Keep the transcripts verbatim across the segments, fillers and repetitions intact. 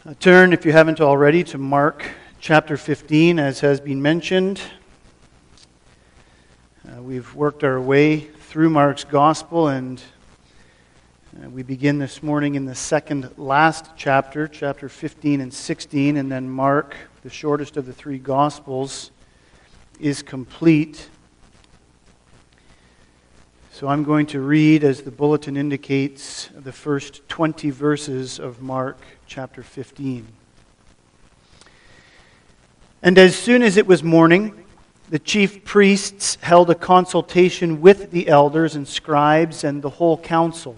Uh, turn, if you haven't already, to Mark chapter fifteen, as has been mentioned. Uh, we've worked our way through Mark's Gospel, and uh, we begin this morning in the second last chapter, chapter fifteen and sixteen, and then Mark, the shortest of the three Gospels, is complete. So I'm going to read, as the bulletin indicates, the first twenty verses of Mark chapter fifteen. And as soon as it was morning, the chief priests held a consultation with the elders and scribes and the whole council.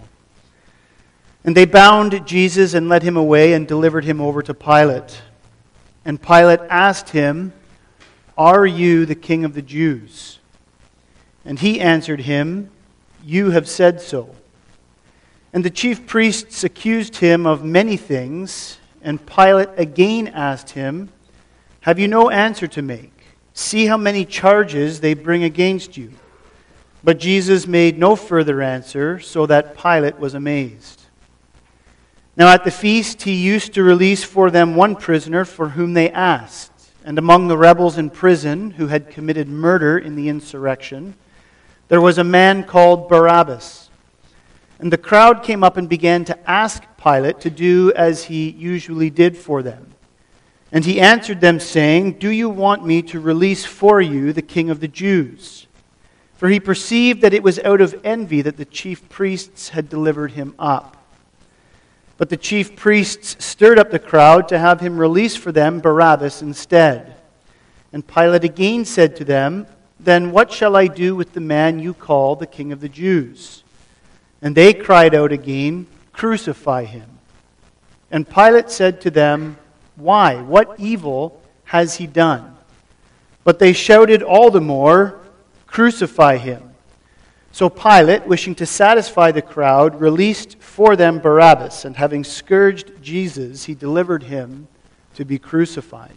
And they bound Jesus and led him away and delivered him over to Pilate. And Pilate asked him, "Are you the king of the Jews?" And he answered him, "You have said so." And the chief priests accused him of many things, and Pilate again asked him, "Have you no answer to make? See how many charges they bring against you." But Jesus made no further answer, so that Pilate was amazed. Now at the feast he used to release for them one prisoner for whom they asked. And among the rebels in prison who had committed murder in the insurrection, there was a man called Barabbas. And the crowd came up and began to ask Pilate to do as he usually did for them. And he answered them, saying, "Do you want me to release for you the king of the Jews?" For he perceived that it was out of envy that the chief priests had delivered him up. But the chief priests stirred up the crowd to have him release for them Barabbas instead. And Pilate again said to them, "Then what shall I do with the man you call the king of the Jews?" And they cried out again, "Crucify him." And Pilate said to them, "Why? What evil has he done?" But they shouted all the more, "Crucify him." So Pilate, wishing to satisfy the crowd, released for them Barabbas, and having scourged Jesus, he delivered him to be crucified.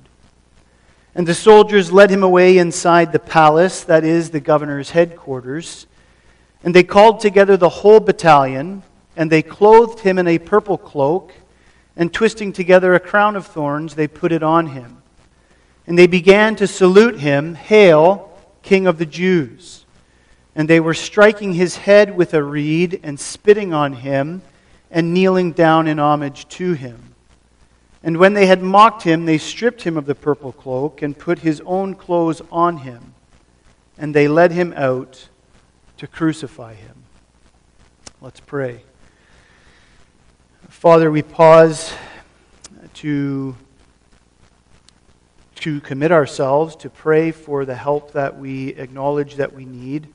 And the soldiers led him away inside the palace, that is, the governor's headquarters. And they called together the whole battalion, and they clothed him in a purple cloak, and twisting together a crown of thorns, they put it on him. And they began to salute him, "Hail, King of the Jews!" And they were striking his head with a reed, and spitting on him, and kneeling down in homage to him. And when they had mocked him, they stripped him of the purple cloak and put his own clothes on him. And they led him out to crucify him. Let's pray. Father, we pause to, to commit ourselves, to pray for the help that we acknowledge that we need.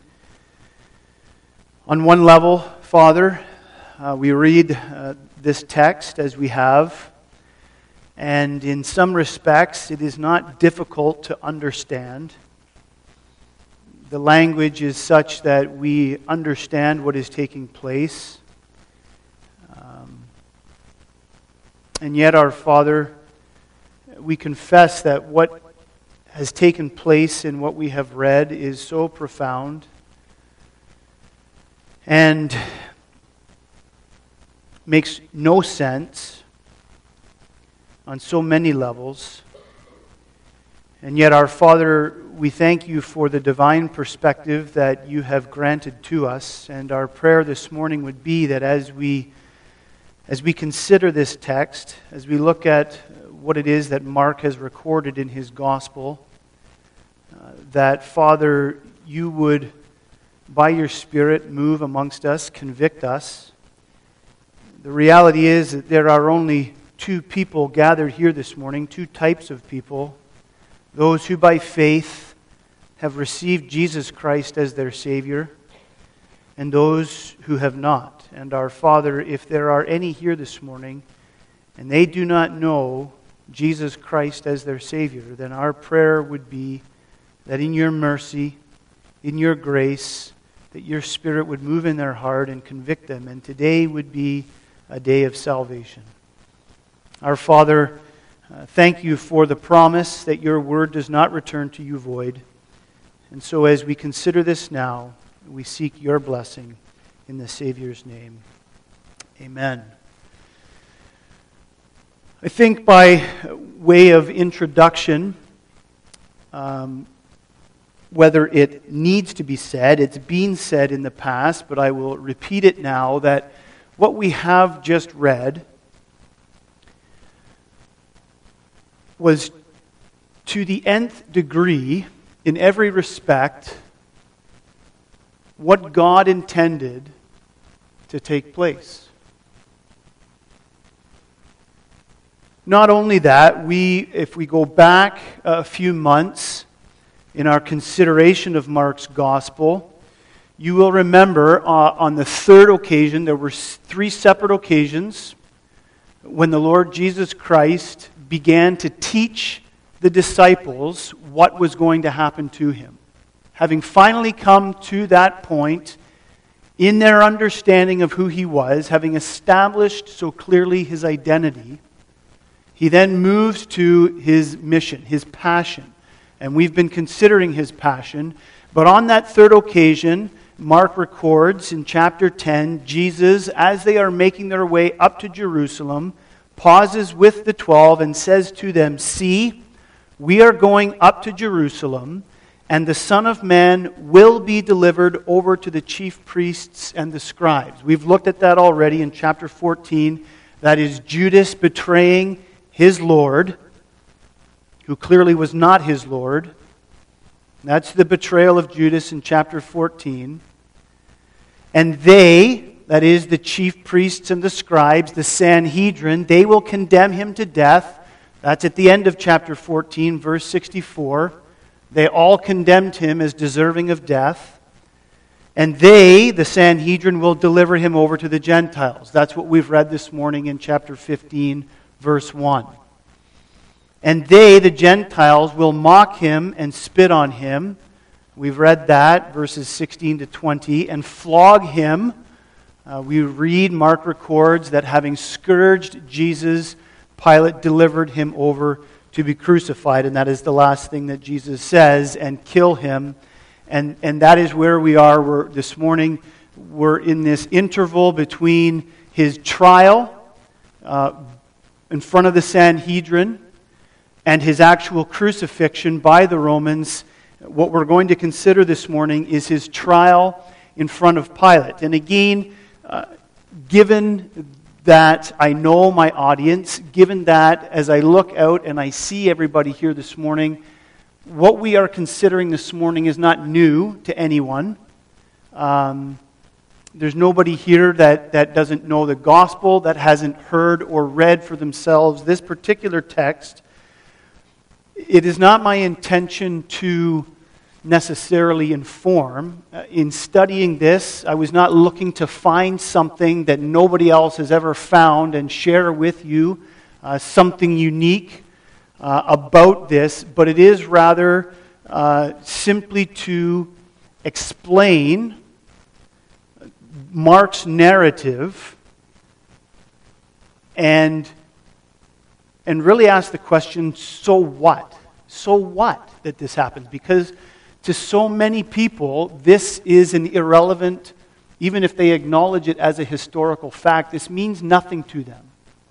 On one level, Father, uh, we read uh, this text as we have. And in some respects, it is not difficult to understand. The language is such that we understand what is taking place. Um, and yet, our Father, we confess that what has taken place in what we have read is so profound and makes no sense on so many levels. And yet, our Father, we thank you for the divine perspective that you have granted to us. And our prayer this morning would be that as we, as we consider this text, as we look at what it is that Mark has recorded in his gospel, uh, that, Father, you would, by your Spirit, move amongst us, convict us. The reality is that there are only two people gathered here this morning, two types of people. Those who by faith have received Jesus Christ as their Savior, and those who have not. And our Father, if there are any here this morning, and they do not know Jesus Christ as their Savior, then our prayer would be that in your mercy, in your grace, that your Spirit would move in their heart and convict them. And today would be a day of salvation. Our Father, uh, thank you for the promise that your word does not return to you void. And so as we consider this now, we seek your blessing in the Savior's name. Amen. I think by way of introduction, um, whether it needs to be said, it's been said in the past, but I will repeat it now, that what we have just read was to the nth degree, in every respect, what God intended to take place. Not only that, we, if we go back a few months in our consideration of Mark's gospel, you will remember uh, on the third occasion, there were three separate occasions when the Lord Jesus Christ began to teach the disciples what was going to happen to him. Having finally come to that point in their understanding of who he was, having established so clearly his identity, he then moved to his mission, his passion. And we've been considering his passion. But on that third occasion, Mark records in chapter ten, Jesus, as they are making their way up to Jerusalem, pauses with the twelve and says to them, "See, we are going up to Jerusalem, and the Son of Man will be delivered over to the chief priests and the scribes." We've looked at that already in chapter fourteen. That is Judas betraying his Lord, who clearly was not his Lord. That's the betrayal of Judas in chapter fourteen. And they, that is the chief priests and the scribes, the Sanhedrin, they will condemn him to death. That's at the end of chapter fourteen, verse sixty-four. They all condemned him as deserving of death. And they, the Sanhedrin, will deliver him over to the Gentiles. That's what we've read this morning in chapter fifteen, verse one. And they, the Gentiles, will mock him and spit on him. We've read that, verses sixteen to twenty. And flog him. Uh, we read, Mark records, that having scourged Jesus, Pilate delivered him over to be crucified. And that is the last thing that Jesus says, and kill him. And, and that is where we are we're, this morning. We're in this interval between his trial uh, in front of the Sanhedrin and his actual crucifixion by the Romans. What we're going to consider this morning is his trial in front of Pilate. And again, uh, given that I know my audience, given that as I look out and I see everybody here this morning, what we are considering this morning is not new to anyone. Um, there's nobody here that, that doesn't know the gospel, that hasn't heard or read for themselves this particular text. It is not my intention to necessarily inform. Uh, in studying this, I was not looking to find something that nobody else has ever found and share with you uh, something unique uh, about this, but it is rather uh, simply to explain Mark's narrative and And really ask the question, so what? So what that this happens? Because to so many people, this is an irrelevant, even if they acknowledge it as a historical fact, this means nothing to them.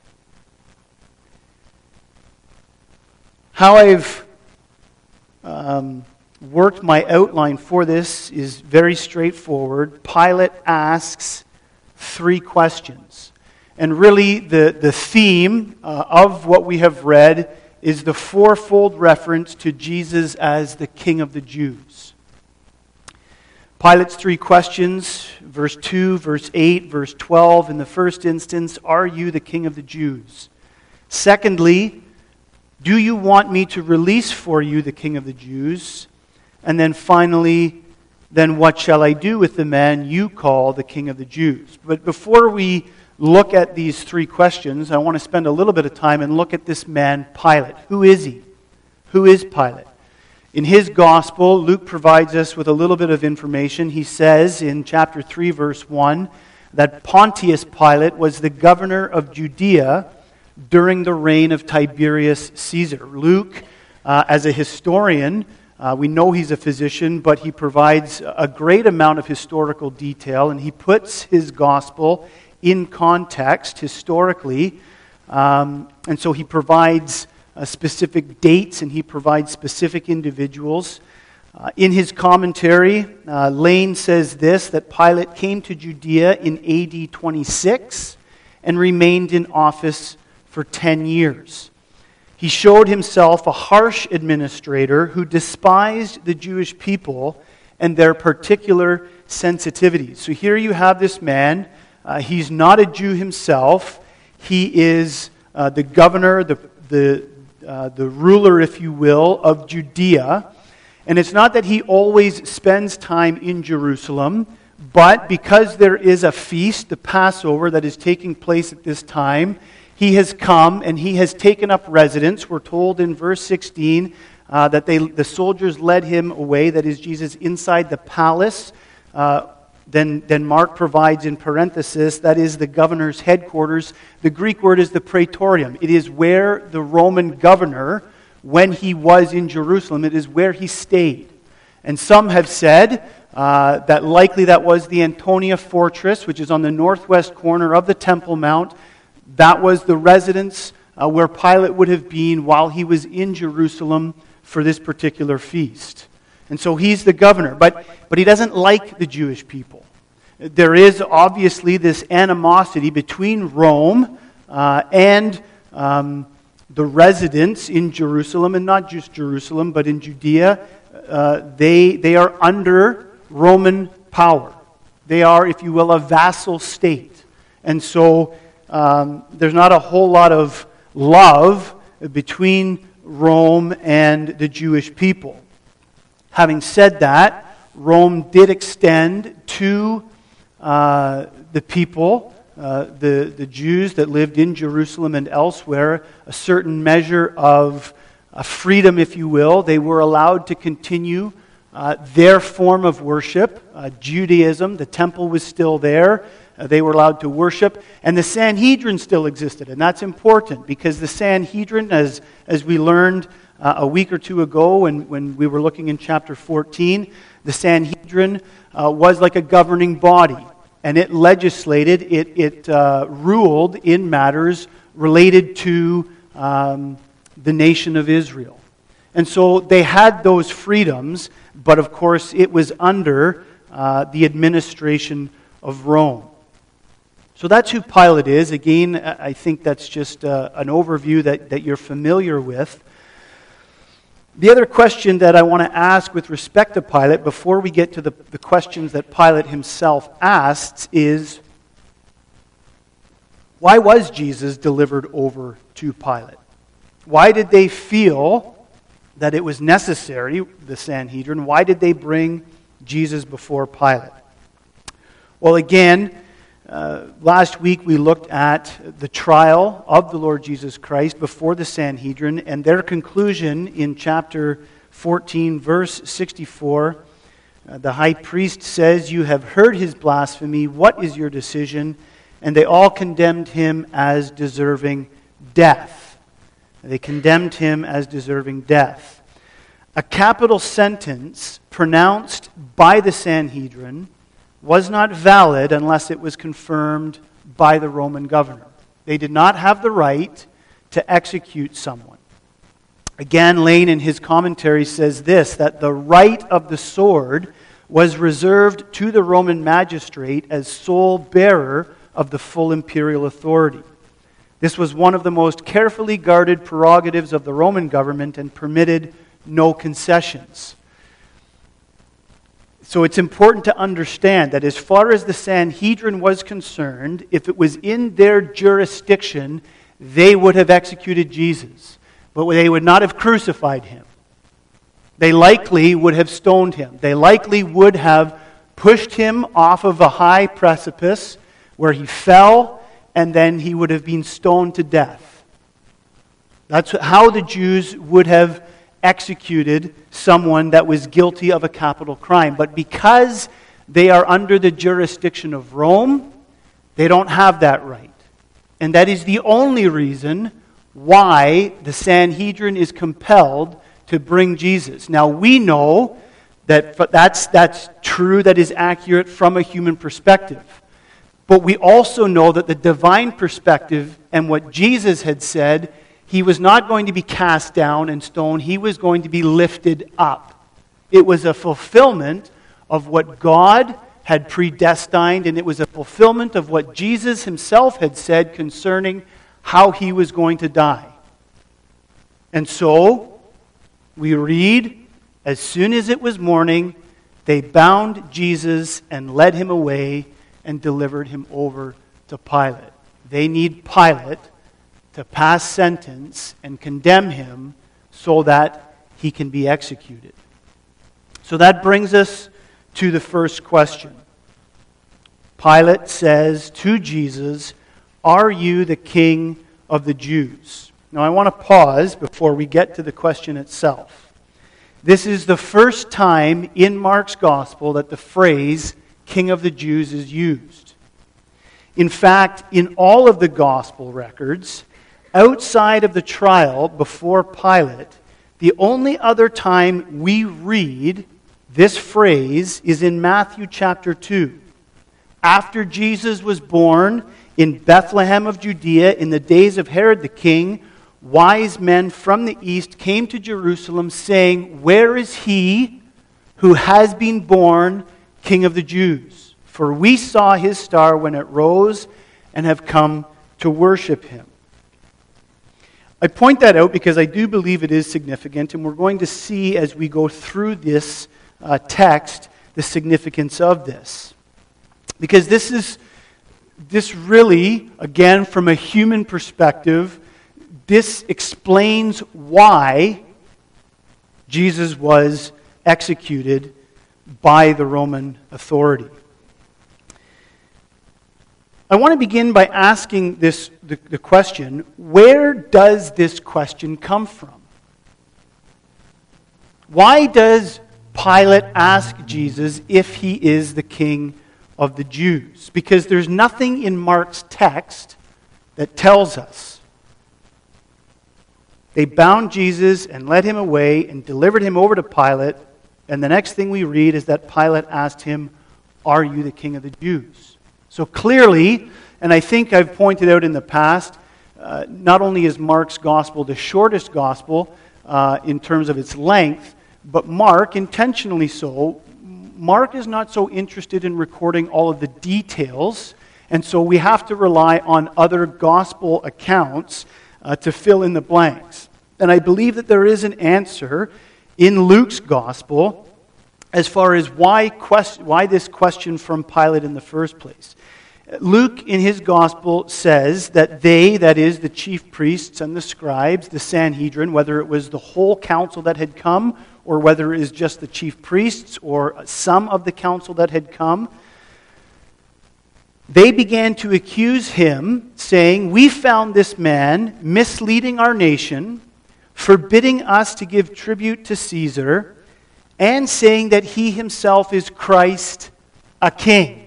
How I've um, worked my outline for this is very straightforward. Pilate asks three questions. And really, the, the theme uh, of what we have read is the fourfold reference to Jesus as the King of the Jews. Pilate's three questions, verse two, verse eight, verse twelve. In the first instance, are you the King of the Jews? Secondly, do you want me to release for you the King of the Jews? And then finally, then what shall I do with the man you call the King of the Jews? But before we look at these three questions, I want to spend a little bit of time and look at this man, Pilate. Who is he? Who is Pilate? In his gospel, Luke provides us with a little bit of information. He says in chapter three, verse one, that Pontius Pilate was the governor of Judea during the reign of Tiberius Caesar. Luke, uh, as a historian, uh, we know he's a physician, but he provides a great amount of historical detail, and he puts his gospel in context, historically, Um, and so he provides uh, specific dates and he provides specific individuals. Uh, in his commentary, uh, Lane says this, that Pilate came to Judea in A D twenty-six and remained in office for ten years. He showed himself a harsh administrator who despised the Jewish people and their particular sensitivities. So here you have this man. Uh, he's not a Jew himself. He is uh, the governor, the, the, uh, the ruler, if you will, of Judea. And it's not that he always spends time in Jerusalem, but because there is a feast, the Passover, that is taking place at this time, he has come and he has taken up residence. We're told in verse sixteen uh, that they, the soldiers led him away, that is Jesus, inside the palace. Uh, then, then Mark provides in parenthesis, that is the governor's headquarters. The Greek word is the praetorium. It is where the Roman governor, when he was in Jerusalem, it is where he stayed. And some have said uh, that likely that was the Antonia fortress, which is on the northwest corner of the Temple Mount. That was the residence uh, where Pilate would have been while he was in Jerusalem for this particular feast. And so he's the governor, but, but he doesn't like the Jewish people. There is obviously this animosity between Rome uh, and um, the residents in Jerusalem, and not just Jerusalem, but in Judea. Uh, they, they are under Roman power. They are, if you will, a vassal state. And so um, there's not a whole lot of love between Rome and the Jewish people. Having said that, Rome did extend to uh, the people, uh, the, the Jews that lived in Jerusalem and elsewhere, a certain measure of uh, freedom, if you will. They were allowed to continue uh, their form of worship, uh, Judaism. The temple was still there. Uh, they were allowed to worship. And the Sanhedrin still existed. And that's important because the Sanhedrin, as, as we learned Uh, a week or two ago when, when we were looking in chapter fourteen, the Sanhedrin uh, was like a governing body, and it legislated, it, it uh, ruled in matters related to um, the nation of Israel. And so they had those freedoms, but of course it was under uh, the administration of Rome. So that's who Pilate is. Again, I think that's just uh, an overview that, that you're familiar with. The other question that I want to ask with respect to Pilate, before we get to the, the questions that Pilate himself asks, is why was Jesus delivered over to Pilate? Why did they feel that it was necessary, the Sanhedrin, why did they bring Jesus before Pilate? Well, again, Uh, last week we looked at the trial of the Lord Jesus Christ before the Sanhedrin, and their conclusion in chapter fourteen, verse sixty-four. Uh, the high priest says, "You have heard his blasphemy. What is your decision?" And they all condemned him as deserving death. They condemned him as deserving death. A capital sentence pronounced by the Sanhedrin was not valid unless it was confirmed by the Roman governor. They did not have the right to execute someone. Again, Lane in his commentary says this, that the right of the sword was reserved to the Roman magistrate as sole bearer of the full imperial authority. This was one of the most carefully guarded prerogatives of the Roman government and permitted no concessions. So it's important to understand that as far as the Sanhedrin was concerned, if it was in their jurisdiction, they would have executed Jesus. But they would not have crucified him. They likely would have stoned him. They likely would have pushed him off of a high precipice where he fell, and then he would have been stoned to death. That's how the Jews would have executed someone that was guilty of a capital crime. But because they are under the jurisdiction of Rome, they don't have that right. And that is the only reason why the Sanhedrin is compelled to bring Jesus. Now we know that that's, that's true, that is accurate from a human perspective. But we also know that the divine perspective and what Jesus had said, he was not going to be cast down and stoned, he was going to be lifted up. It was a fulfillment of what God had predestined, and it was a fulfillment of what Jesus himself had said concerning how he was going to die. And so, we read, as soon as it was morning, they bound Jesus and led him away and delivered him over to Pilate. They need Pilate to pass sentence and condemn him so that he can be executed. So that brings us to the first question. Pilate says to Jesus, "Are you the King of the Jews?" Now I want to pause before we get to the question itself. This is the first time in Mark's Gospel that the phrase King of the Jews is used. In fact, in all of the Gospel records, outside of the trial before Pilate, the only other time we read this phrase is in Matthew chapter two. After Jesus was born in Bethlehem of Judea in the days of Herod the king, wise men from the east came to Jerusalem saying, "Where is he who has been born King of the Jews? For we saw his star when it rose and have come to worship him." I point that out because I do believe it is significant, and we're going to see as we go through this uh, text the significance of this. Because this is, this really, again, from a human perspective, this explains why Jesus was executed by the Roman authority. I want to begin by asking this the, the question, where does this question come from? Why does Pilate ask Jesus if he is the King of the Jews? Because there's nothing in Mark's text that tells us. They bound Jesus and led him away and delivered him over to Pilate. And the next thing we read is that Pilate asked him, "Are you the King of the Jews?" So clearly, and I think I've pointed out in the past, uh, not only is Mark's gospel the shortest gospel uh, in terms of its length, but Mark, intentionally so, Mark is not so interested in recording all of the details, and so we have to rely on other gospel accounts uh, to fill in the blanks. And I believe that there is an answer in Luke's gospel as far as why, quest- why this question from Pilate in the first place. Luke, in his gospel, says that they, that is, the chief priests and the scribes, the Sanhedrin, whether it was the whole council that had come, or whether it is just the chief priests, or some of the council that had come, they began to accuse him, saying, "We found this man misleading our nation, forbidding us to give tribute to Caesar, and saying that he himself is Christ, a king."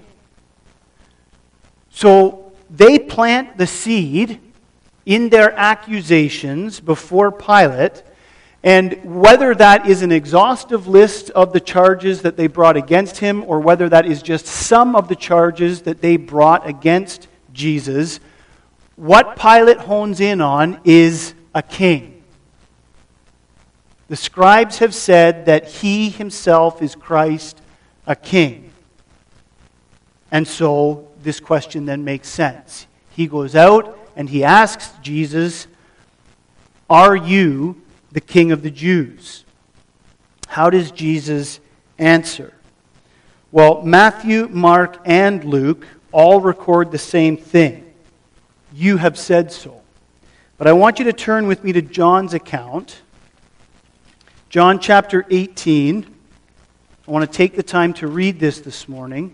So they plant the seed in their accusations before Pilate, and whether that is an exhaustive list of the charges that they brought against him, or whether that is just some of the charges that they brought against Jesus, what Pilate hones in on is a king. The scribes have said that he himself is Christ, a king. And so this question then makes sense. He goes out and he asks Jesus, "Are you the King of the Jews?" How does Jesus answer? Well, Matthew, Mark, and Luke all record the same thing. "You have said so." But I want you to turn with me to John's account. John chapter eighteen. I want to take the time to read this this morning.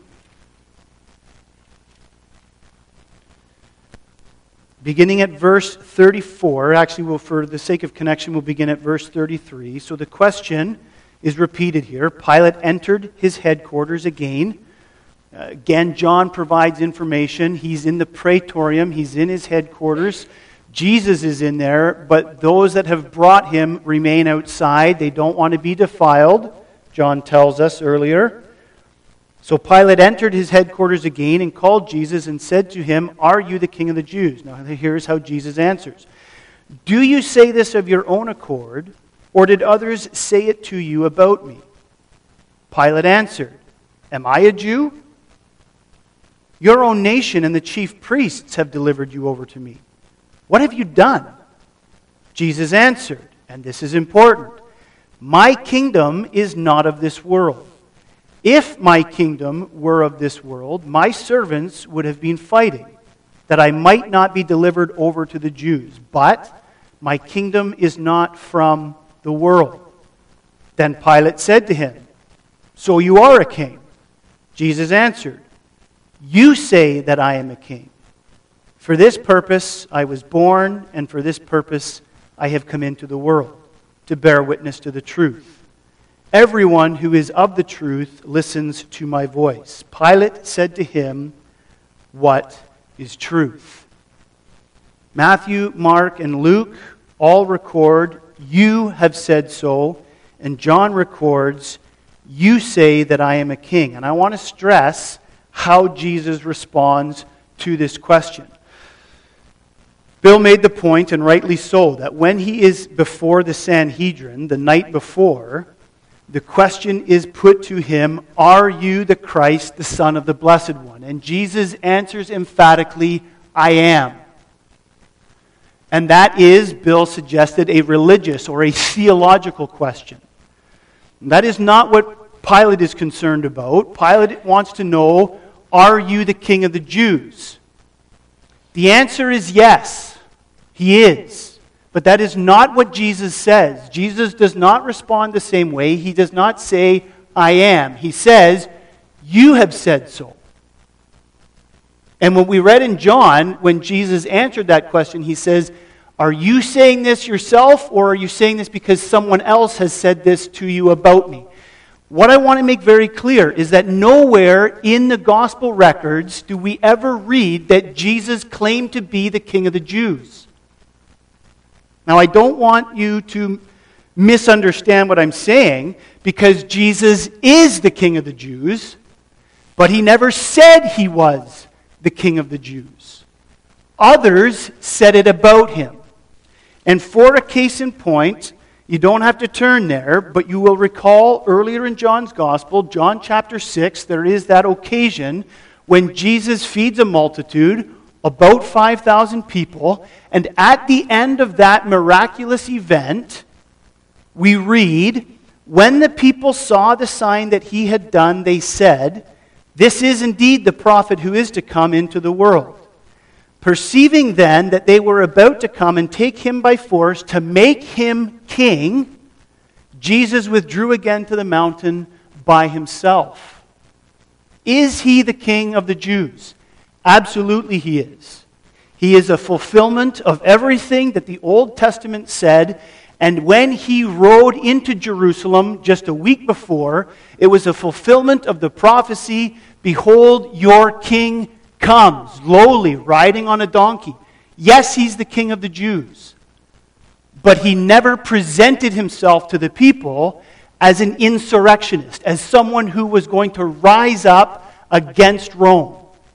Beginning at verse thirty-four, actually, we'll, for the sake of connection, we'll begin at verse thirty-three. So the question is repeated here. Pilate entered his headquarters again. Uh, again, John provides information. He's in the praetorium. He's in his headquarters. Jesus is in there, but those that have brought him remain outside. They don't want to be defiled, John tells us earlier. So Pilate entered his headquarters again and called Jesus and said to him, "Are you the king of the Jews?" Now here's how Jesus answers. "Do you say this of your own accord, or did others say it to you about me?" Pilate answered, "Am I a Jew? Your own nation and the chief priests have delivered you over to me. What have you done?" Jesus answered, and this is important, "My kingdom is not of this world. If my kingdom were of this world, my servants would have been fighting, that I might not be delivered over to the Jews. But my kingdom is not from the world." Then Pilate said to him, "So you are a king?" Jesus answered, "You say that I am a king. For this purpose I was born, and for this purpose I have come into the world, to bear witness to the truth. Everyone who is of the truth listens to my voice." Pilate said to him, "What is truth?" Matthew, Mark, and Luke all record, "You have said so," and John records, "You say that I am a king." And I want to stress how Jesus responds to this question. Bill made the point, and rightly so, that when he is before the Sanhedrin the night before, the question is put to him, "Are you the Christ, the Son of the Blessed One?" And Jesus answers emphatically, "I am." And that is, Bill suggested, a religious or a theological question. And that is not what Pilate is concerned about. Pilate wants to know, "Are you the King of the Jews?" The answer is yes, he is. But that is not what Jesus says. Jesus does not respond the same way. He does not say, "I am." He says, "You have said so." And what we read in John, when Jesus answered that question, he says, "Are you saying this yourself, or are you saying this because someone else has said this to you about me?" What I want to make very clear is that nowhere in the gospel records do we ever read that Jesus claimed to be the King of the Jews. Now, I don't want you to misunderstand what I'm saying, because Jesus is the King of the Jews, but he never said he was the King of the Jews. Others said it about him. And for a case in point, you don't have to turn there, but you will recall earlier in John's Gospel, John chapter six, there is that occasion when Jesus feeds a multitude, about five thousand people, and at the end of that miraculous event, we read, "When the people saw the sign that he had done, they said, 'This is indeed the prophet who is to come into the world.' Perceiving then that they were about to come and take him by force to make him king, Jesus withdrew again to the mountain by himself." Is he the King of the Jews? Absolutely he is. He is a fulfillment of everything that the Old Testament said, and when he rode into Jerusalem just a week before, it was a fulfillment of the prophecy, "Behold, your king comes, lowly, riding on a donkey." Yes, he's the King of the Jews, but he never presented himself to the people as an insurrectionist, as someone who was going to rise up against Rome.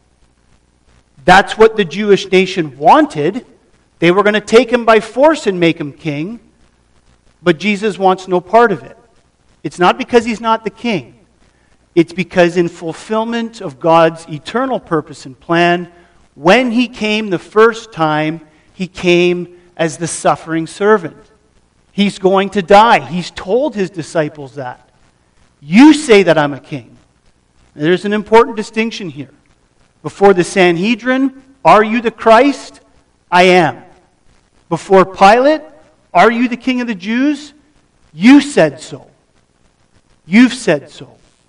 That's what the Jewish nation wanted. They were going to take him by force and make him king. But Jesus wants no part of it. It's not because he's not the king. It's because in fulfillment of God's eternal purpose and plan, when he came the first time, he came as the suffering servant. He's going to die. He's told his disciples that. "You say that I'm a king." And there's an important distinction here. Before the Sanhedrin, "Are you the Christ?" "I am." Before Pilate, "Are you the King of the Jews?" "You said so." You've said so.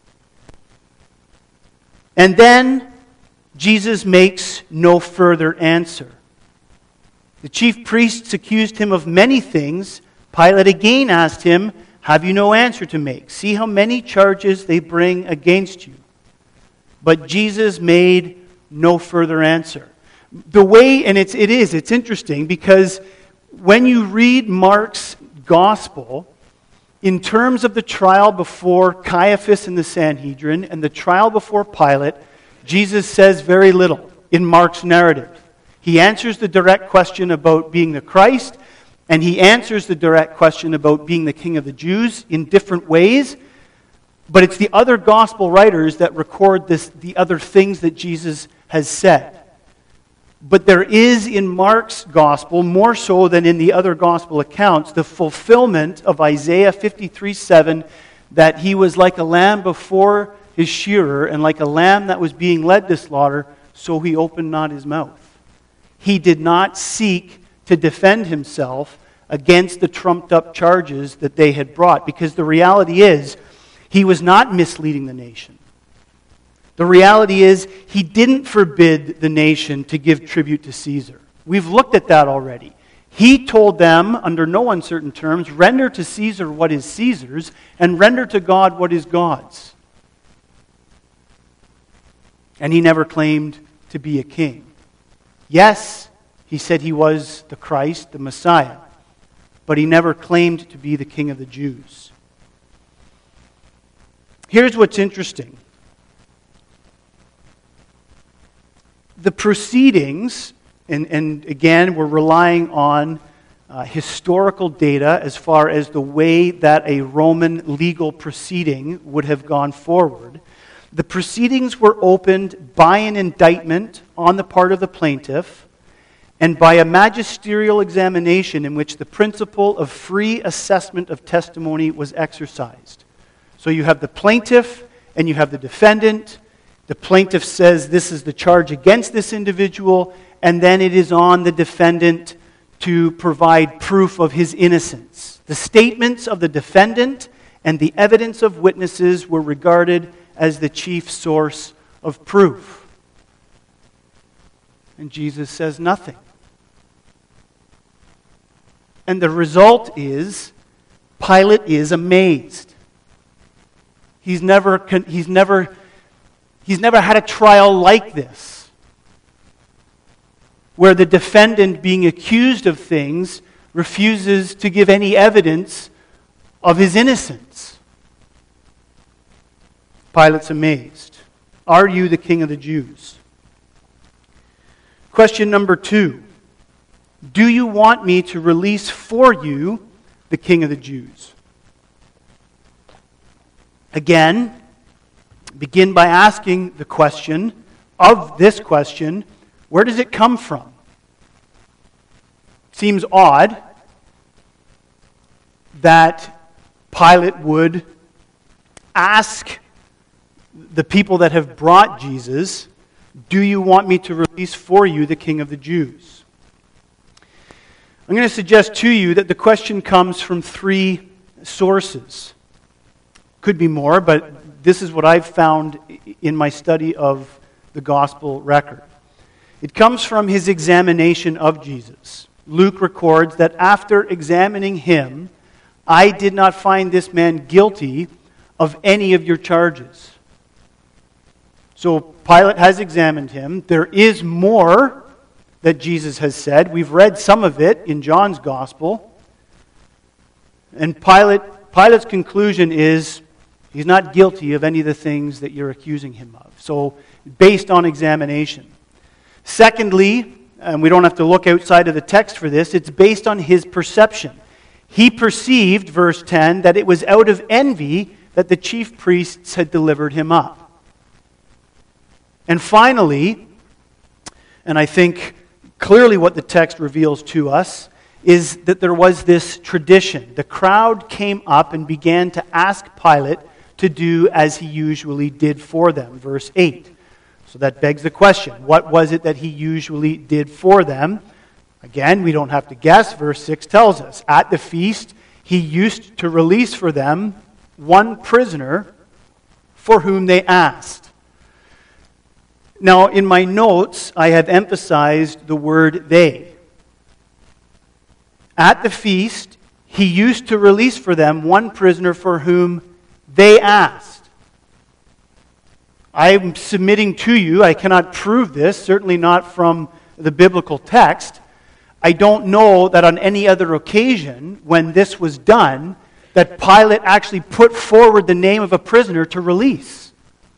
And then Jesus makes no further answer. The chief priests accused him of many things. Pilate again asked him, "Have you no answer to make? See how many charges they bring against you." But Jesus made no further answer. The way, and it's, it is, it's interesting, because when you read Mark's gospel, in terms of the trial before Caiaphas and the Sanhedrin and the trial before Pilate, Jesus says very little in Mark's narrative. He answers the direct question about being the Christ, and he answers the direct question about being the King of the Jews in different ways. But it's the other gospel writers that record this, the other things that Jesus has said. But there is in Mark's gospel, more so than in the other gospel accounts, the fulfillment of Isaiah fifty-three seven, that he was like a lamb before his shearer, and like a lamb that was being led to slaughter, so he opened not his mouth. He did not seek to defend himself against the trumped-up charges that they had brought, because the reality is, he was not misleading the nation. The reality is, he didn't forbid the nation to give tribute to Caesar. We've looked at that already. He told them, under no uncertain terms, render to Caesar what is Caesar's, and render to God what is God's. And he never claimed to be a king. Yes, he said he was the Christ, the Messiah, but he never claimed to be the King of the Jews. Here's what's interesting. The proceedings, and, and again, we're relying on uh, historical data as far as the way that a Roman legal proceeding would have gone forward. The proceedings were opened by an indictment on the part of the plaintiff and by a magisterial examination in which the principle of free assessment of testimony was exercised. So you have the plaintiff and you have the defendant. The plaintiff says this is the charge against this individual, and then it is on the defendant to provide proof of his innocence. The statements of the defendant and the evidence of witnesses were regarded as the chief source of proof. And Jesus says nothing. And the result is, Pilate is amazed. He's never, he's never, he's never had a trial like this, where the defendant being accused of things refuses to give any evidence of his innocence. Pilate's amazed. Are you the King of the Jews? Question number two. Do you want me to release for you the King of the Jews? Again, begin by asking the question of this question, where does it come from? Seems odd that Pilate would ask the people that have brought Jesus, do you want me to release for you the King of the Jews? I'm going to suggest to you that the question comes from three sources. Could be more, but this is what I've found in my study of the gospel record. It comes from his examination of Jesus. Luke records that after examining him, I did not find this man guilty of any of your charges. So Pilate has examined him. There is more that Jesus has said. We've read some of it in John's gospel. And Pilate, Pilate's conclusion is he's not guilty of any of the things that you're accusing him of. So based on examination. Secondly, and we don't have to look outside of the text for this, it's based on his perception. He perceived, verse ten, that it was out of envy that the chief priests had delivered him up. And finally, and I think clearly what the text reveals to us, is that there was this tradition. The crowd came up and began to ask Pilate to do as he usually did for them. Verse eight. So that begs the question, what was it that he usually did for them? Again, we don't have to guess. Verse six tells us, at the feast, he used to release for them one prisoner for whom they asked. Now, in my notes, I have emphasized the word they. At the feast, he used to release for them one prisoner for whom they asked. I am submitting to you, I cannot prove this, certainly not from the biblical text. I don't know that on any other occasion, when this was done, that Pilate actually put forward the name of a prisoner to release.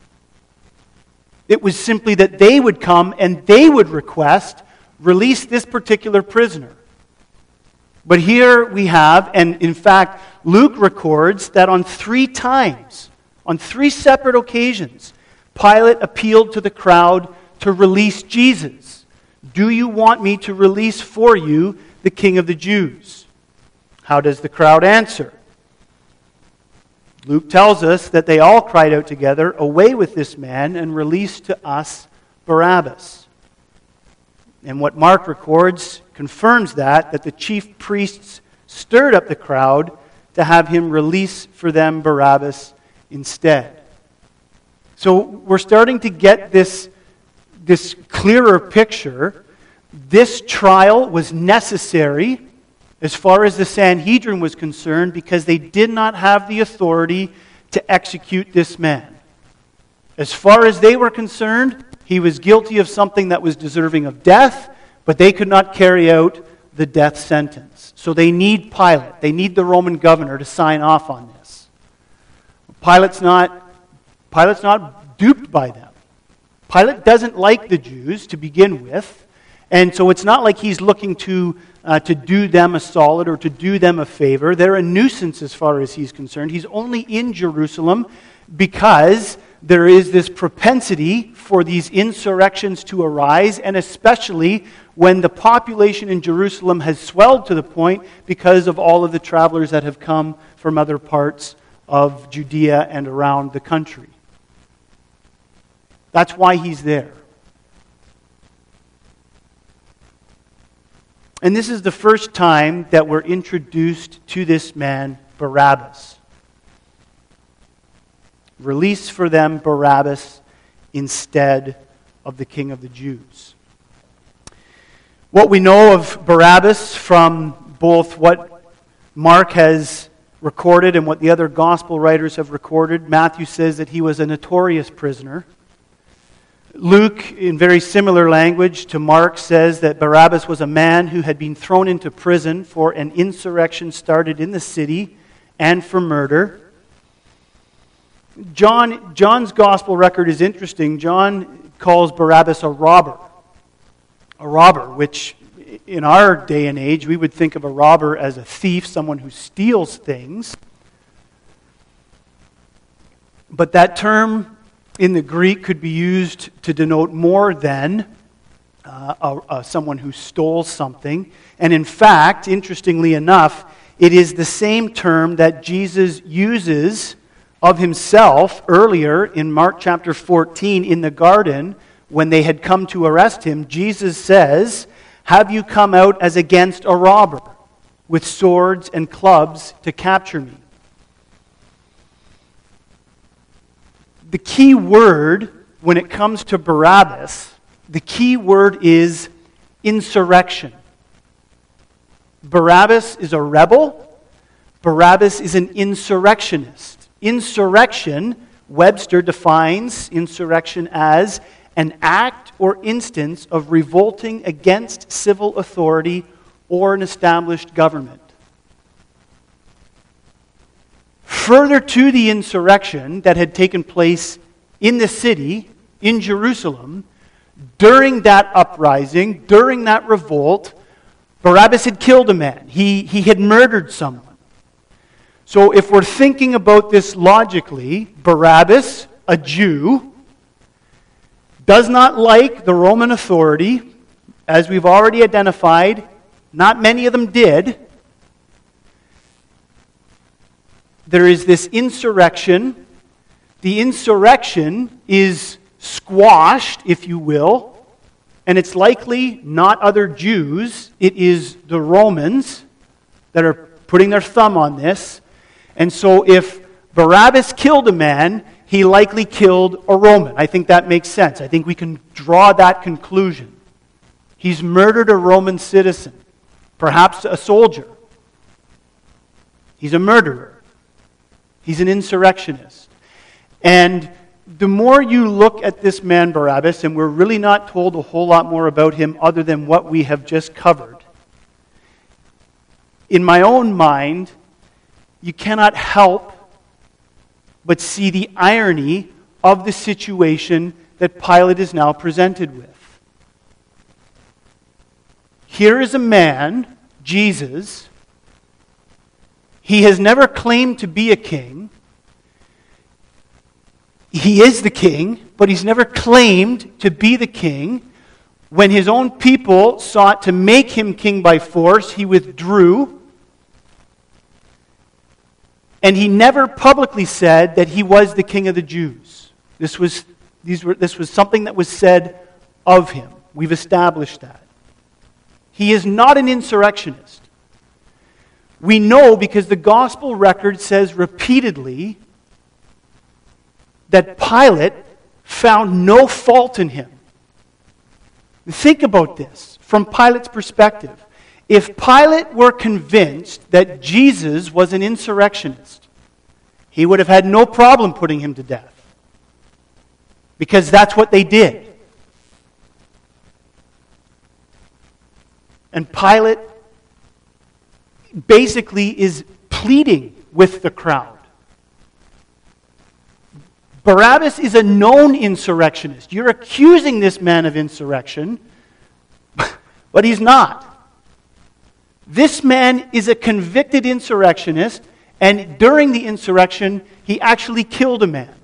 It was simply that they would come and they would request, release this particular prisoner. But here we have, and in fact, Luke records that on three times, on three separate occasions, Pilate appealed to the crowd to release Jesus. Do you want me to release for you the King of the Jews? How does the crowd answer? Luke tells us that they all cried out together, "Away with this man and release to us Barabbas." And what Mark records confirms that, that the chief priests stirred up the crowd to have him release for them Barabbas instead. So we're starting to get this, this clearer picture. This trial was necessary as far as the Sanhedrin was concerned because they did not have the authority to execute this man. As far as they were concerned, he was guilty of something that was deserving of death, but they could not carry out the death sentence. So they need Pilate. They need the Roman governor to sign off on this. Pilate's not, Pilate's not duped by them. Pilate doesn't like the Jews to begin with, and so it's not like he's looking to, uh, to do them a solid or to do them a favor. They're a nuisance as far as he's concerned. He's only in Jerusalem because there is this propensity for these insurrections to arise, and especially when the population in Jerusalem has swelled to the point because of all of the travelers that have come from other parts of Judea and around the country. That's why he's there. And this is the first time that we're introduced to this man, Barabbas. Release for them Barabbas instead of the King of the Jews. What we know of Barabbas from both what Mark has recorded and what the other gospel writers have recorded, Matthew says that he was a notorious prisoner. Luke, in very similar language to Mark, says that Barabbas was a man who had been thrown into prison for an insurrection started in the city and for murder. John, John's gospel record is interesting. John calls Barabbas a robber. A robber, which in our day and age, we would think of a robber as a thief, someone who steals things. But that term in the Greek could be used to denote more than uh, a, a, someone who stole something. And in fact, interestingly enough, it is the same term that Jesus uses of himself earlier in Mark chapter fourteen in the garden when they had come to arrest him. Jesus says, "Have you come out as against a robber with swords and clubs to capture me?" The key word when it comes to Barabbas, the key word is insurrection. Barabbas is a rebel. Barabbas is an insurrectionist. Insurrection, Webster defines insurrection as an act or instance of revolting against civil authority or an established government. Further to the insurrection that had taken place in the city, in Jerusalem, during that uprising, during that revolt, Barabbas had killed a man. He, he had murdered someone. So if we're thinking about this logically, Barabbas, a Jew, does not like the Roman authority, as we've already identified. Not many of them did. There is this insurrection. The insurrection is squashed, if you will, and it's likely not other Jews. It is the Romans that are putting their thumb on this. And so if Barabbas killed a man, he likely killed a Roman. I think that makes sense. I think we can draw that conclusion. He's murdered a Roman citizen, perhaps a soldier. He's a murderer. He's an insurrectionist. And the more you look at this man Barabbas, and we're really not told a whole lot more about him other than what we have just covered, in my own mind, you cannot help but see the irony of the situation that Pilate is now presented with. Here is a man, Jesus. He has never claimed to be a king. He is the king, but he's never claimed to be the king. When his own people sought to make him king by force, he withdrew. And he never publicly said that he was the king of the Jews. This was, these were, this was something that was said of him. We've established that. He is not an insurrectionist. We know because the gospel record says repeatedly that Pilate found no fault in him. Think about this from Pilate's perspective. If Pilate were convinced that Jesus was an insurrectionist, he would have had no problem putting him to death. Because that's what they did. And Pilate basically is pleading with the crowd. Barabbas is a known insurrectionist. You're accusing this man of insurrection, but he's not. This man is a convicted insurrectionist, and during the insurrection, he actually killed a man.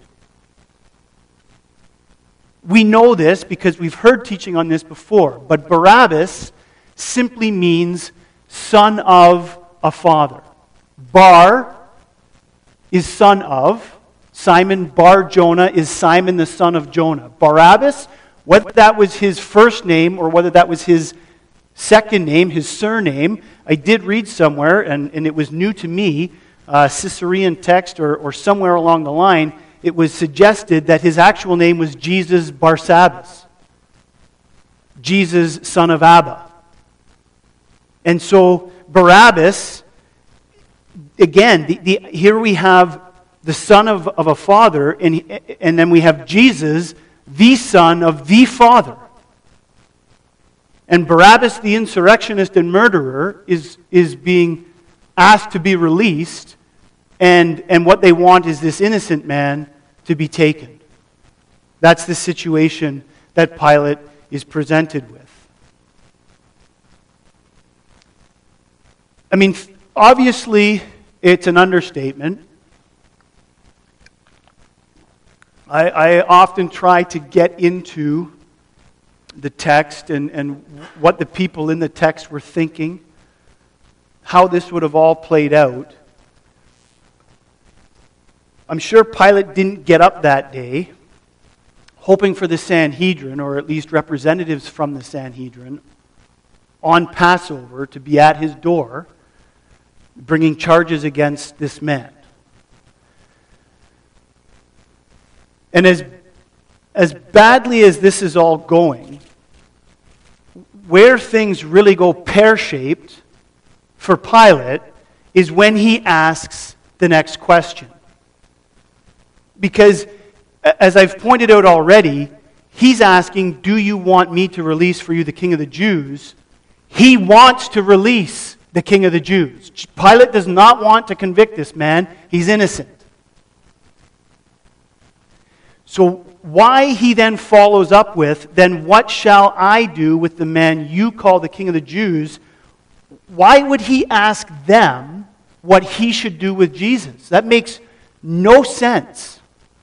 We know this because we've heard teaching on this before, but Barabbas simply means son of a father. Bar is son of. Simon Bar Jonah is Simon the son of Jonah. Barabbas, whether that was his first name or whether that was his second name, his surname, I did read somewhere, and, and it was new to me, uh, Caesarean text or, or somewhere along the line, it was suggested that his actual name was Jesus Barsabbas. Jesus, son of Abba. And so Barabbas, again, the, the, here we have the son of, of a father, and, and then we have Jesus, the son of the Father. And Barabbas, the insurrectionist and murderer, is, is being asked to be released, and, and what they want is this innocent man to be taken. That's the situation that Pilate is presented with. I mean, obviously, it's an understatement. I, I often try to get into the text and, and what the people in the text were thinking, how this would have all played out. I'm sure Pilate didn't get up that day hoping for the Sanhedrin, or at least representatives from the Sanhedrin, on Passover to be at his door, bringing charges against this man. And as, as badly as this is all going, where things really go pear-shaped for Pilate is when he asks the next question. Because, as I've pointed out already, he's asking, do you want me to release for you the King of the Jews? He wants to release the King of the Jews. Pilate does not want to convict this man. He's innocent. So why he then follows up with, then what shall I do with the man you call the King of the Jews? Why would he ask them what he should do with Jesus? That makes no sense.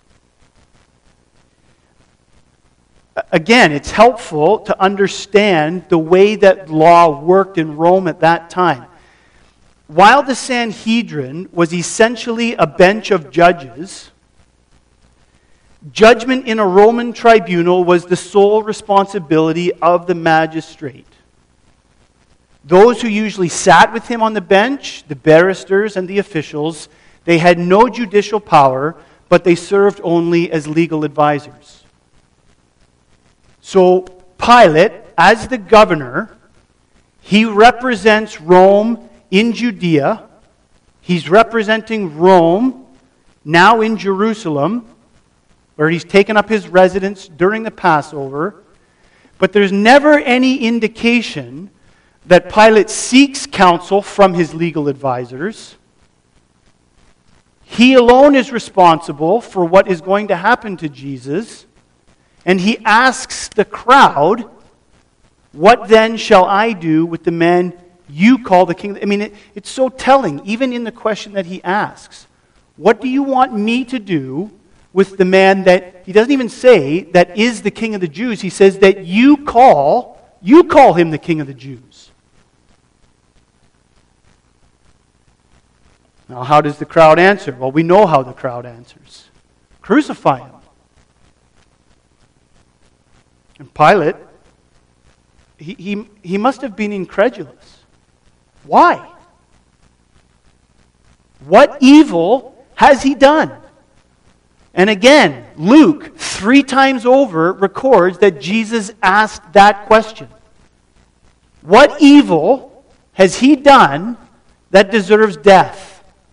Again, it's helpful to understand the way that law worked in Rome at that time. While the Sanhedrin was essentially a bench of judges, judgment in a Roman tribunal was the sole responsibility of the magistrate. Those who usually sat with him on the bench, the barristers and the officials, they had no judicial power, but they served only as legal advisors. So Pilate, as the governor, he represents Rome in Judea. He's representing Rome now in Jerusalem, where he's taken up his residence during the Passover. But there's never any indication that Pilate seeks counsel from his legal advisors. He alone is responsible for what is going to happen to Jesus. And he asks the crowd, what then shall I do with the man you call the king? I mean, it, it's so telling, even in the question that he asks. What do you want me to do with the man that, he doesn't even say, that is the king of the Jews. He says that you call, you call him the king of the Jews. Now, how does the crowd answer? Well, we know how the crowd answers. Crucify him. And Pilate, he, he, he must have been incredulous. Why? What evil has he done? And again, Luke, three times over, records that Jesus asked that question. What evil has he done that deserves death?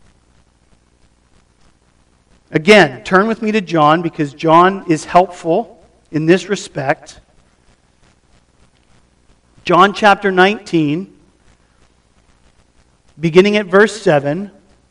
Again, turn with me to John, because John is helpful in this respect. John chapter nineteen, beginning at verse seven.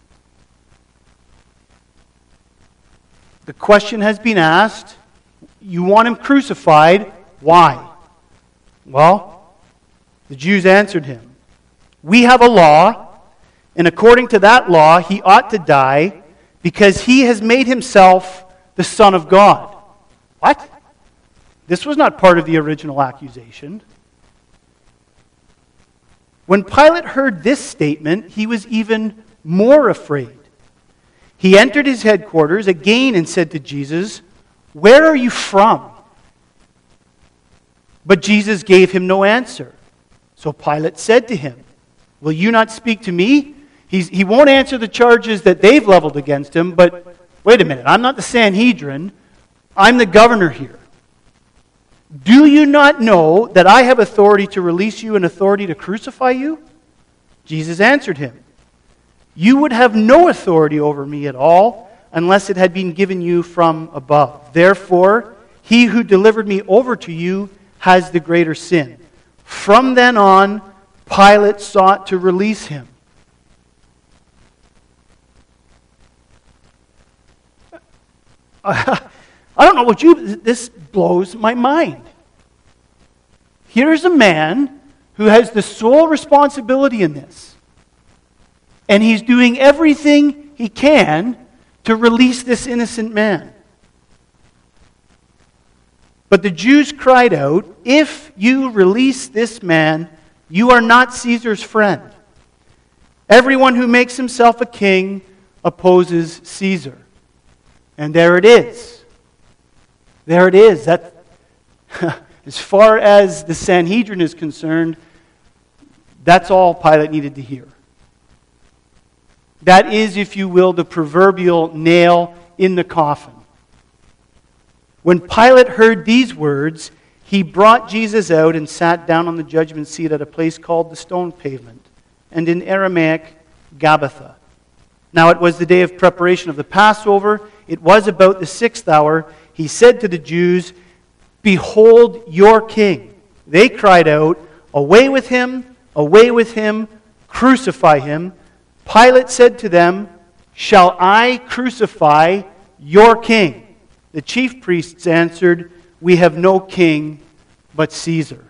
The question has been asked, you want him crucified, why? Well, the Jews answered him, we have a law, and according to that law he ought to die, because he has made himself the Son of God. What? This was not part of the original accusation. When Pilate heard this statement, he was even more afraid. He entered his headquarters again and said to Jesus, where are you from? But Jesus gave him no answer. So Pilate said to him, will you not speak to me? He's, he won't answer the charges that they've leveled against him, but wait a minute, I'm not the Sanhedrin. I'm the governor here. Do you not know that I have authority to release you and authority to crucify you? Jesus answered him, you would have no authority over me at all unless it had been given you from above. Therefore, he who delivered me over to you has the greater sin. From then on, Pilate sought to release him. I don't know what you... This blows my mind. Here's a man who has the sole responsibility in this. And he's doing everything he can to release this innocent man. But the Jews cried out, if you release this man, you are not Caesar's friend. Everyone who makes himself a king opposes Caesar. And there it is. There it is. That, as far as the Sanhedrin is concerned, that's all Pilate needed to hear. That is, if you will, the proverbial nail in the coffin. When Pilate heard these words, he brought Jesus out and sat down on the judgment seat at a place called the Stone Pavement, and in Aramaic, Gabbatha. Now it was the day of preparation of the Passover. It was about the sixth hour. He said to the Jews, behold your king. They cried out, away with him, away with him, crucify him. Pilate said to them, shall I crucify your king? The chief priests answered, we have no king but Caesar.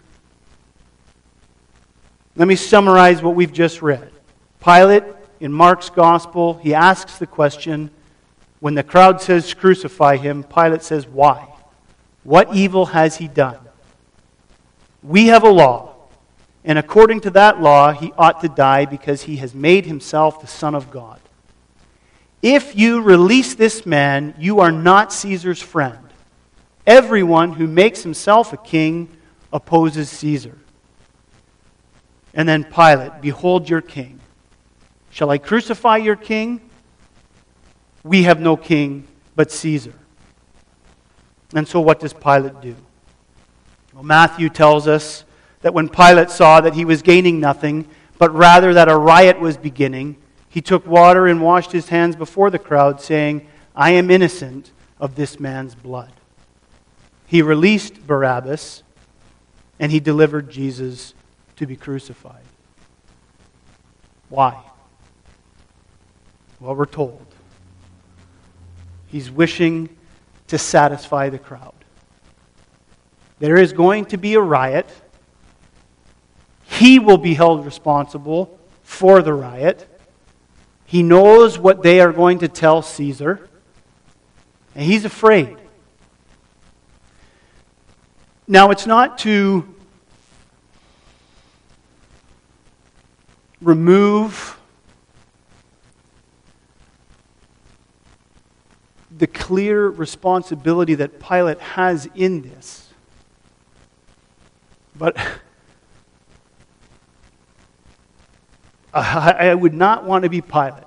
Let me summarize what we've just read. Pilate, in Mark's gospel, he asks the question, when the crowd says crucify him, Pilate says, why? What evil has he done? We have a law. And according to that law, he ought to die because he has made himself the Son of God. If you release this man, you are not Caesar's friend. Everyone who makes himself a king opposes Caesar. And then Pilate, behold your king. Shall I crucify your king? We have no king but Caesar. And so what does Pilate do? Well, Matthew tells us that when Pilate saw that he was gaining nothing, but rather that a riot was beginning, he took water and washed his hands before the crowd, saying, I am innocent of this man's blood. He released Barabbas, and he delivered Jesus to be crucified. Why? Well, we're told. He's wishing to satisfy the crowd. There is going to be a riot. He will be held responsible for the riot. He knows what they are going to tell Caesar, and he's afraid. Now, it's not to remove the clear responsibility that Pilate has in this. But I would not want to be Pilate.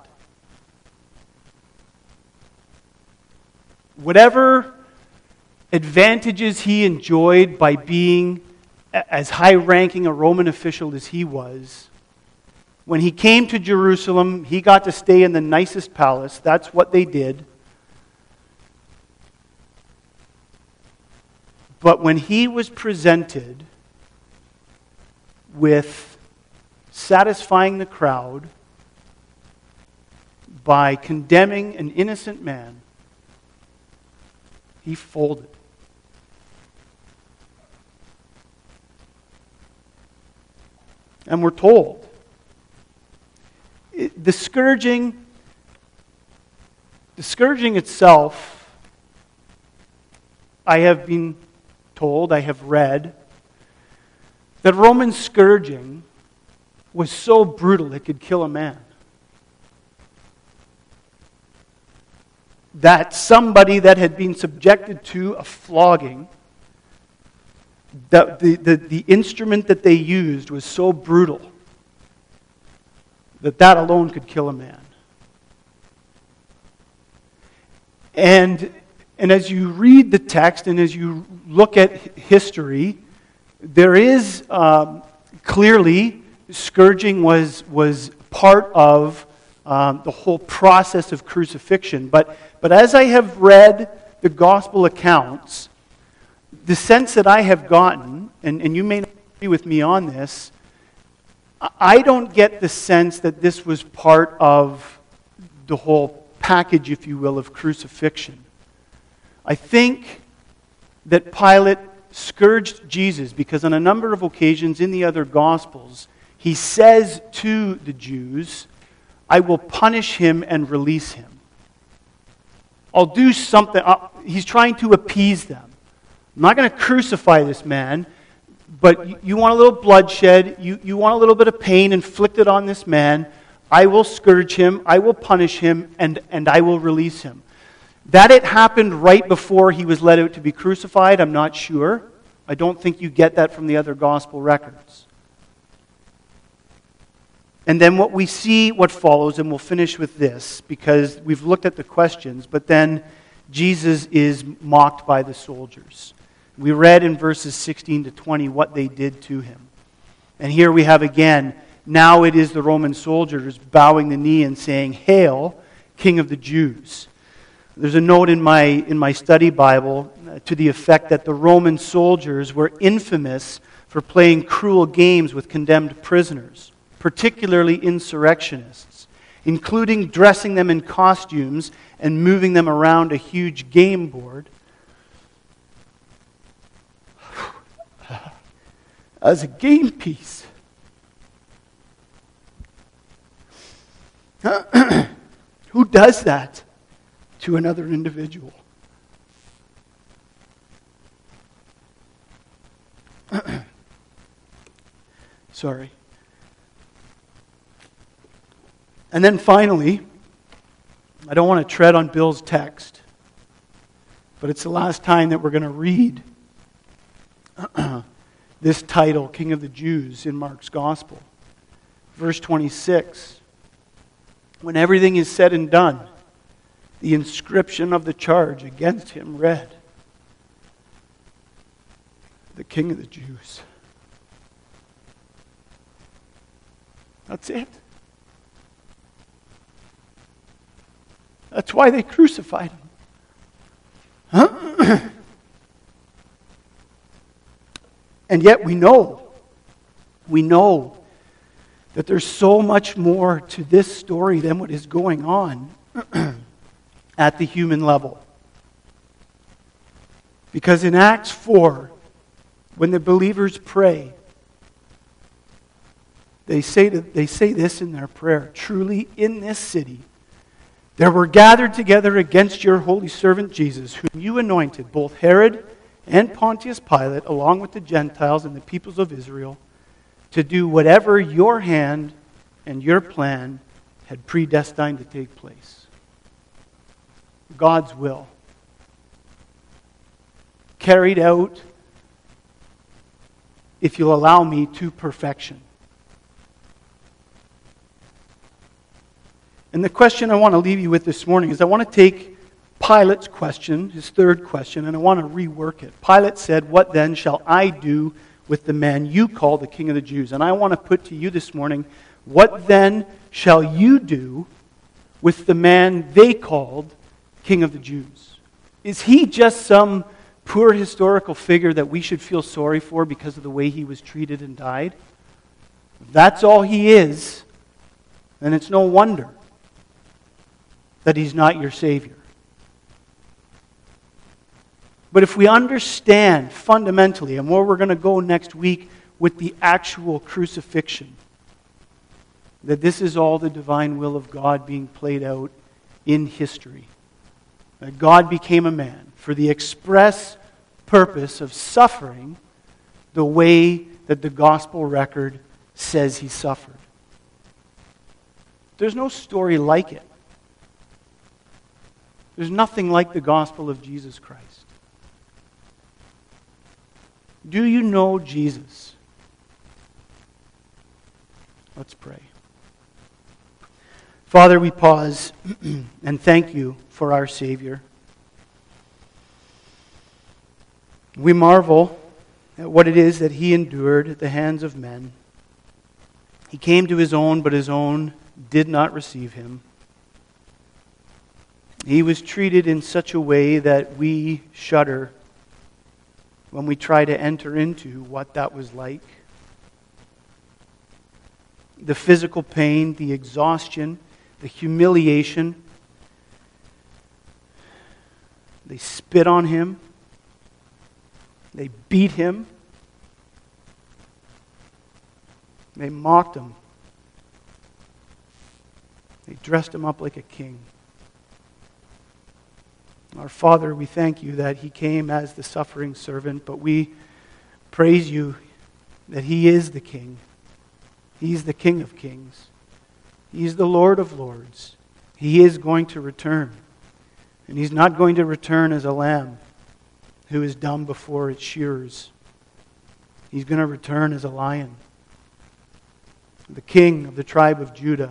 Whatever advantages he enjoyed by being as high-ranking a Roman official as he was, when he came to Jerusalem, he got to stay in the nicest palace. That's what they did. But when he was presented with satisfying the crowd by condemning an innocent man, he folded. And we're told it, the scourging, the scourging itself, I have been told, I have read, that Roman scourging was so brutal it could kill a man. That somebody that had been subjected to a flogging, that the, the, the instrument that they used was so brutal that that alone could kill a man. And, and as you read the text and as you look at history, there is um, clearly scourging was, was part of um, the whole process of crucifixion. But, but as I have read the gospel accounts, the sense that I have gotten, and, and you may not agree with me on this, I don't get the sense that this was part of the whole package, if you will, of crucifixion. I think that Pilate scourged Jesus because on a number of occasions in the other Gospels, he says to the Jews, I will punish him and release him. I'll do something. He's trying to appease them. I'm not going to crucify this man, but you, you want a little bloodshed, you, you want a little bit of pain inflicted on this man. I will scourge him, I will punish him, and, and I will release him. That it happened right before he was led out to be crucified, I'm not sure. I don't think you get that from the other gospel records. And then what we see, what follows, and we'll finish with this, because we've looked at the questions, but then Jesus is mocked by the soldiers. We read in verses sixteen to twenty what they did to him. And here we have again, now it is the Roman soldiers bowing the knee and saying, Hail, King of the Jews. There's a note in my, in my study Bible to the effect that the Roman soldiers were infamous for playing cruel games with condemned prisoners, particularly insurrectionists, including dressing them in costumes and moving them around a huge game board. As a game piece. Who does that to another individual? Sorry. And then finally, I don't want to tread on Bill's text, but it's the last time that we're going to read this title, King of the Jews, in Mark's Gospel. Verse twenty-six. When everything is said and done, the inscription of the charge against him read, the King of the Jews. That's it. That's why they crucified him. Huh? And yet we know, we know that there's so much more to this story than what is going on at the human level. Because in Acts four, when the believers pray, they say, to, they say this in their prayer, "Truly in this city there were gathered together against your holy servant Jesus, whom you anointed, both Herod and Pontius Pilate, along with the Gentiles and the peoples of Israel, to do whatever your hand and your plan had predestined to take place." God's will. Carried out, if you'll allow me, to perfection. And the question I want to leave you with this morning is I want to take Pilate's question, his third question, and I want to rework it. Pilate said, "What then shall I do with the man you call the King of the Jews?" And I want to put to you this morning, what then shall you do with the man they called King of the Jews? Is he just some poor historical figure that we should feel sorry for because of the way he was treated and died? If that's all he is, then it's no wonder that he's not your Savior. But if we understand fundamentally, and where we're going to go next week with the actual crucifixion, that this is all the divine will of God being played out in history. That God became a man for the express purpose of suffering the way that the gospel record says he suffered. There's no story like it. There's nothing like the gospel of Jesus Christ. Do you know Jesus? Let's pray. Father, we pause and thank you for our Savior. We marvel at what it is that he endured at the hands of men. He came to his own, but his own did not receive him. He was treated in such a way that we shudder when we try to enter into what that was like. The physical pain, the exhaustion, the humiliation. They spit on him. They beat him. They mocked him. They dressed him up like a king. Our Father, we thank you that he came as the suffering servant, but we praise you that he is the King. He's the King of kings. He's the Lord of lords. He is going to return. And he's not going to return as a lamb who is dumb before its shearers. He's going to return as a lion, the King of the tribe of Judah.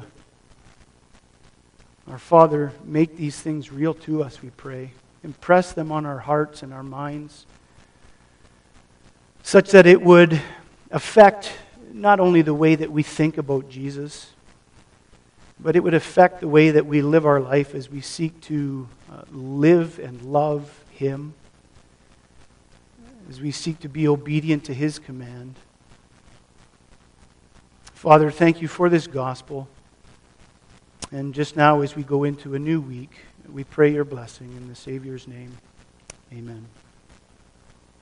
Our Father, make these things real to us, we pray. Impress them on our hearts and our minds, such that it would affect not only the way that we think about Jesus, but it would affect the way that we live our life as we seek to uh, live and love him, as we seek to be obedient to his command. Father, thank you for this gospel. And just now, as we go into a new week, we pray your blessing in the Savior's name. Amen.